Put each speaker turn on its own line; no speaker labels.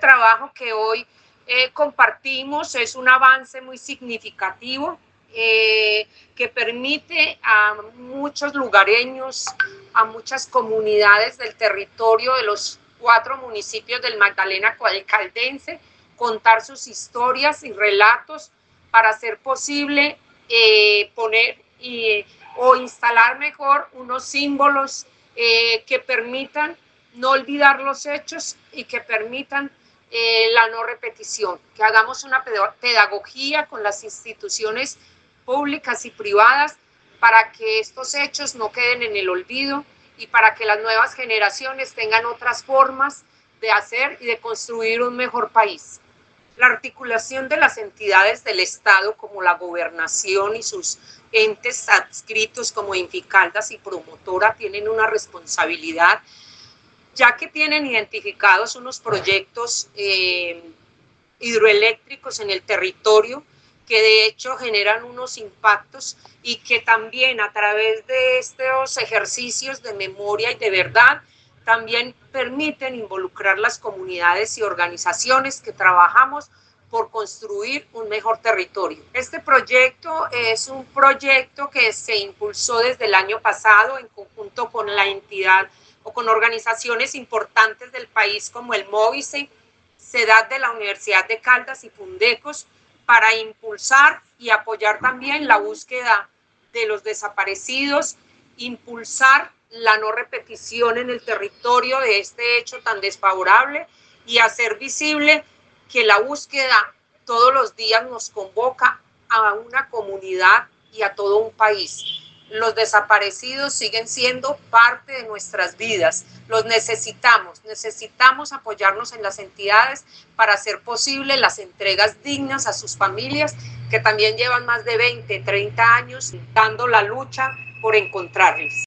trabajo que hoy compartimos es un avance muy significativo que permite a muchos lugareños, a muchas comunidades del territorio de los 4 municipios del Magdalena Caldense, contar sus historias y relatos para hacer posible poner o instalar mejor unos símbolos que permitan no olvidar los hechos y que permitan la no repetición, que hagamos una pedagogía con las instituciones públicas y privadas para que estos hechos no queden en el olvido y para que las nuevas generaciones tengan otras formas de hacer y de construir un mejor país. La articulación de las entidades del Estado como la gobernación y sus entes adscritos como Inficaldas y Promotora tienen una responsabilidad, ya que tienen identificados unos proyectos hidroeléctricos en el territorio que de hecho generan unos impactos y que también a través de estos ejercicios de memoria y de verdad también permiten involucrar las comunidades y organizaciones que trabajamos por construir un mejor territorio. Este proyecto es un proyecto que se impulsó desde el año pasado en conjunto con la entidad o con organizaciones importantes del país como el MOVICE, CEDAT de la Universidad de Caldas y Fundecos, para impulsar y apoyar también la búsqueda de los desaparecidos, impulsar la no repetición en el territorio de este hecho tan desfavorable y hacer visible que la búsqueda todos los días nos convoca a una comunidad y a todo un país. Los desaparecidos siguen siendo parte de nuestras vidas, los necesitamos apoyarnos en las entidades para hacer posible las entregas dignas a sus familias que también llevan más de 20, 30 años dando la lucha por encontrarles.